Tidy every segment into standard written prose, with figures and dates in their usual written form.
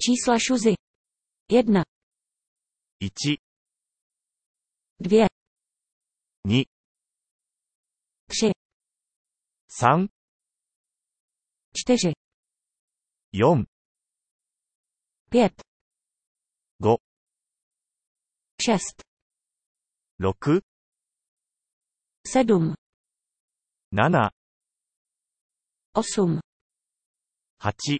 Čísla šuzy. 1, 1、 2, 2、 3, 3、 4, 4、 5, 5、 6, 6、 7, 7、 8, 8、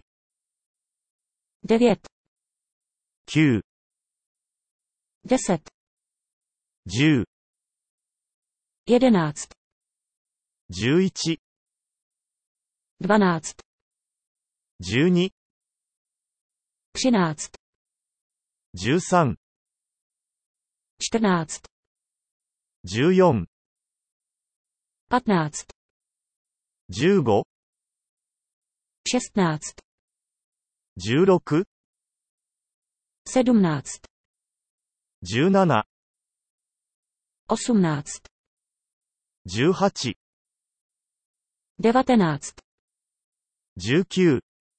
9, 9、 10, 10、 11, 11、 12, 12、 13, 13、 14, 14、 15, 15、 16, 16、 17, 17、 18, 18、 19, 19、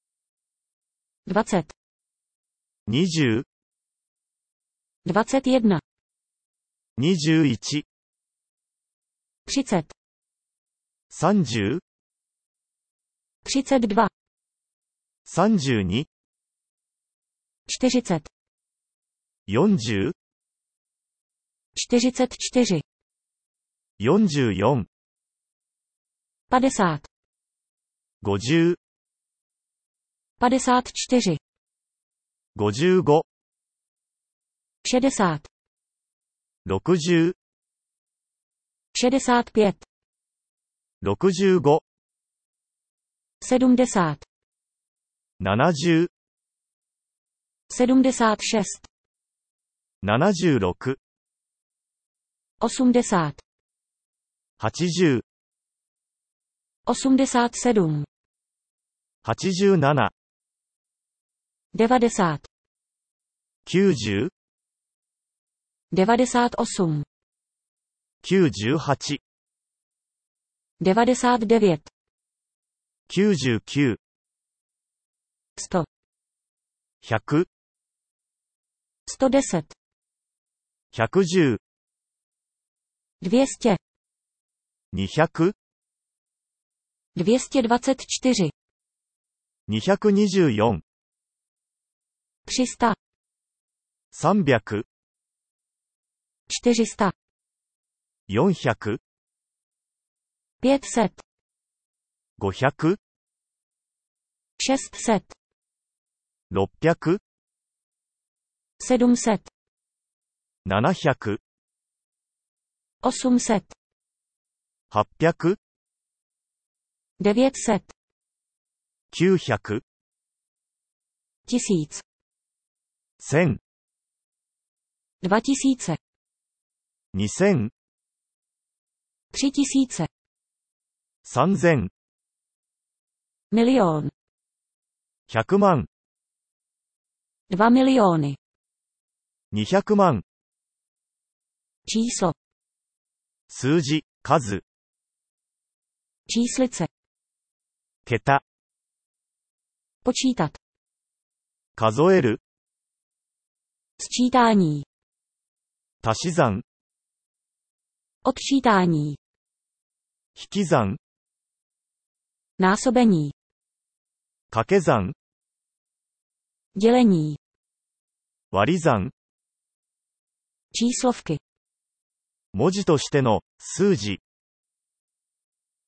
20, 20、 21, 21、 30, 30、 32, 32、 40, 40、 44, 44、 50, 50、 54, 55、 60, 60、 65, 65、 70, 70、 76, 76、 80, 80、 87, 87、 90, 90、 98, 98、 99, 99、 100, 100、 110, 110、 200, 200、 224, 224、 300, 300、 400, 400、 500, 500、 600, 600、 700, 700、 800, 800、 900, 900、 1000, 1000、 2000, 2000、 3000, 3000、 milion, 100万、 2 miliony, 200万、 číslo, 数字、数、 číslice, 桁、 počítat, 数える、 sčítání, 足し算、 odčítání, 引き算、 násobení, 掛け算、 dělení, 割り算、 číslovky, 文字としての数字、